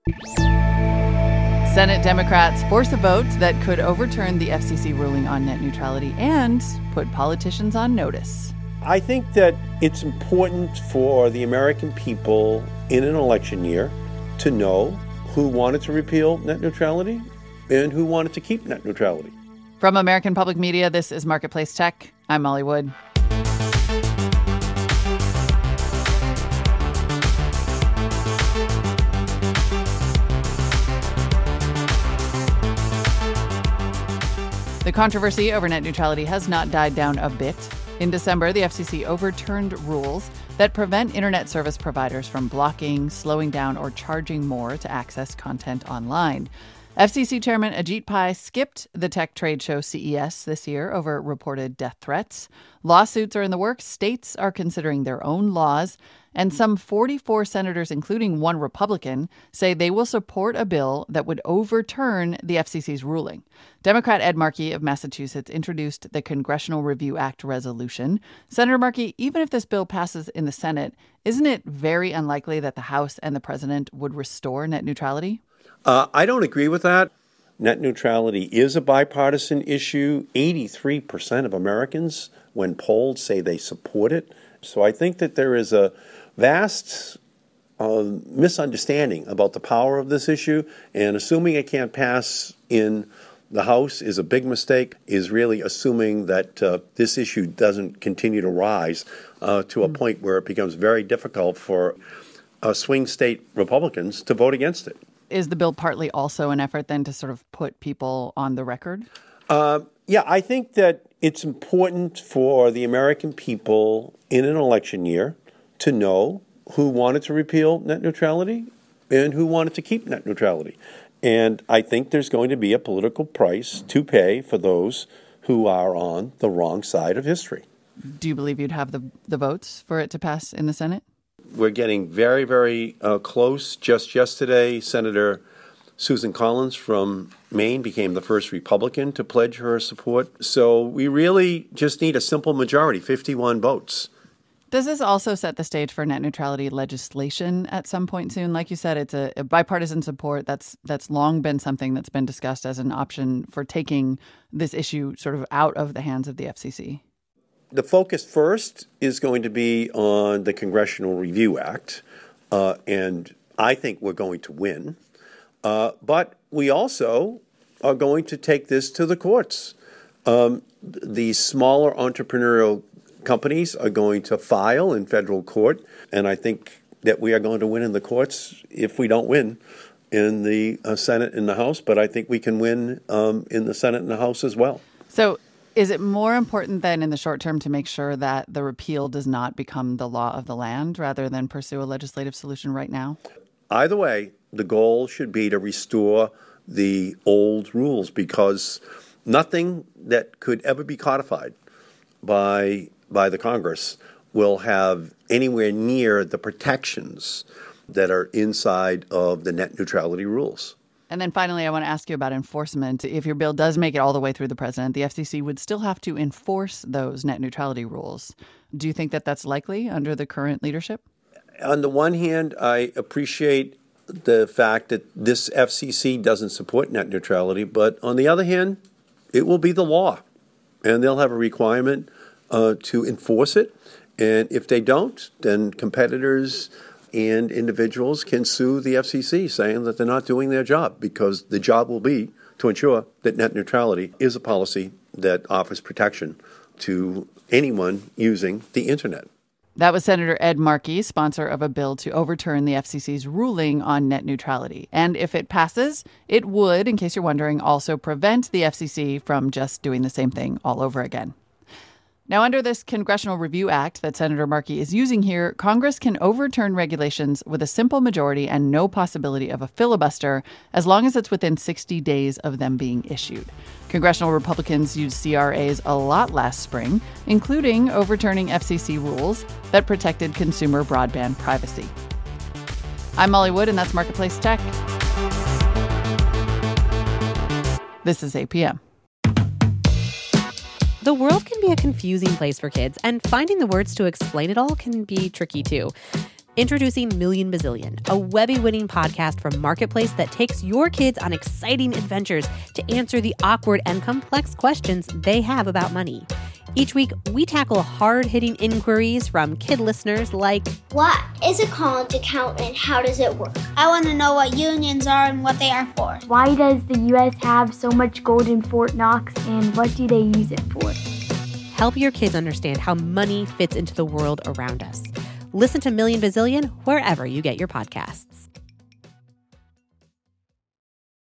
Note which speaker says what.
Speaker 1: Senate Democrats force a vote that could overturn the FCC ruling on net neutrality and put politicians on notice.
Speaker 2: I think that it's important for the American people in an election year to know who wanted to repeal net neutrality and who wanted to keep net neutrality.
Speaker 1: From American Public Media, this is Marketplace Tech. I'm Molly Wood. The controversy over net neutrality has not died down a bit. In December, the FCC overturned rules that prevent internet service providers from blocking, slowing down, or charging more to access content online. FCC Chairman Ajit Pai skipped the tech trade show CES this year over reported death threats. Lawsuits are in the works. States are considering their own laws. And some 44 senators, including one Republican, say they will support a bill that would overturn the FCC's ruling. Democrat Ed Markey of Massachusetts introduced the Congressional Review Act resolution. Senator Markey, even if this bill passes in the Senate, isn't it very unlikely that the House and the president would restore net neutrality?
Speaker 2: I don't agree with that. Net neutrality is a bipartisan issue. 83% of Americans, when polled, say they support it. So I think that there is a vast misunderstanding about the power of this issue, and assuming it can't pass in the House is a big mistake, is really assuming that this issue doesn't continue to rise to a point where it becomes very difficult for swing state Republicans to vote against it.
Speaker 1: Is the bill partly also an effort then to sort of put people on the record?
Speaker 2: Yeah, I think that it's important for the American people in an election year to know who wanted to repeal net neutrality and who wanted to keep net neutrality. And I think there's going to be a political price to pay for those who are on the wrong side of history.
Speaker 1: Do you believe you'd have the votes for it to pass in the Senate?
Speaker 2: We're getting very, very close. Just yesterday, Senator Susan Collins from Maine became the first Republican to pledge her support. So we really just need a simple majority, 51 votes.
Speaker 1: Does this also set the stage for net neutrality legislation at some point soon? Like you said, it's a bipartisan support. That's long been something that's been discussed as an option for taking this issue sort of out of the hands of the FCC.
Speaker 2: The focus first is going to be on the Congressional Review Act, and I think we're going to win. But we also are going to take this to the courts. The smaller entrepreneurial companies are going to file in federal court, and I think that we are going to win in the courts if we don't win in the Senate and the House, but I think we can win in the Senate and the House as well.
Speaker 1: So is it more important then in the short term to make sure that the repeal does not become the law of the land rather than pursue a legislative solution right now?
Speaker 2: Either way, the goal should be to restore the old rules because nothing that could ever be codified by the Congress will have anywhere near the protections that are inside of the net neutrality rules.
Speaker 1: And then finally, I want to ask you about enforcement. If your bill does make it all the way through the president, the FCC would still have to enforce those net neutrality rules. Do you think that that's likely under the current leadership?
Speaker 2: On the one hand, I appreciate the fact that this FCC doesn't support net neutrality, but on the other hand, it will be the law, and they'll have a requirement to enforce it. And if they don't, then competitors and individuals can sue the FCC saying that they're not doing their job because the job will be to ensure that net neutrality is a policy that offers protection to anyone using the internet.
Speaker 1: That was Senator Ed Markey, sponsor of a bill to overturn the FCC's ruling on net neutrality. And if it passes, it would, in case you're wondering, also prevent the FCC from just doing the same thing all over again. Now, under this Congressional Review Act that Senator Markey is using here, Congress can overturn regulations with a simple majority and no possibility of a filibuster as long as it's within 60 days of them being issued. Congressional Republicans used CRAs a lot last spring, including overturning FCC rules that protected consumer broadband privacy. I'm Molly Wood, and that's Marketplace Tech. This is APM.
Speaker 3: The world can be a confusing place for kids, and finding the words to explain it all can be tricky too. Introducing Million Bazillion, a Webby-winning podcast from Marketplace that takes your kids on exciting adventures to answer the awkward and complex questions they have about money. Each week, we tackle hard-hitting inquiries from kid listeners like,
Speaker 4: what is a college account and how does it work?
Speaker 5: I want to know what unions are and what they are for.
Speaker 6: Why does the U.S. have so much gold in Fort Knox and what do they use it for?
Speaker 3: Help your kids understand how money fits into the world around us. Listen to Million Bazillion wherever you get your podcasts.